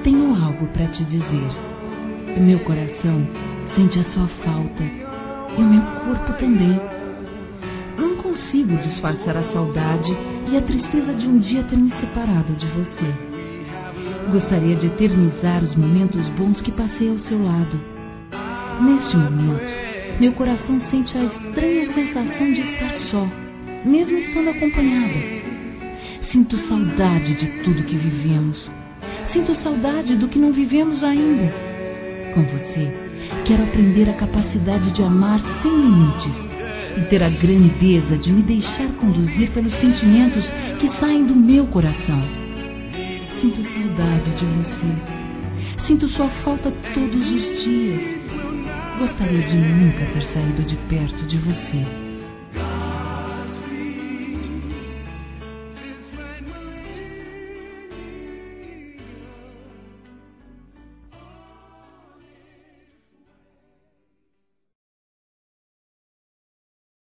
tenho algo para te dizer. O meu coração sente a sua falta e o meu corpo também. Não consigo disfarçar a saudade e a tristeza de um dia ter me separado de você. Gostaria de eternizar os momentos bons que passei ao seu lado. Neste momento, meu coração sente a estranha sensação de estar só, mesmo estando acompanhada. Sinto saudade de tudo que vivemos. Sinto saudade do que não vivemos ainda. Com você, quero aprender a capacidade de amar sem limites e ter a grandeza de me deixar conduzir pelos sentimentos que saem do meu coração. Sinto saudade de você. Sinto sua falta todos os dias. Gostaria de nunca ter saído de perto de você.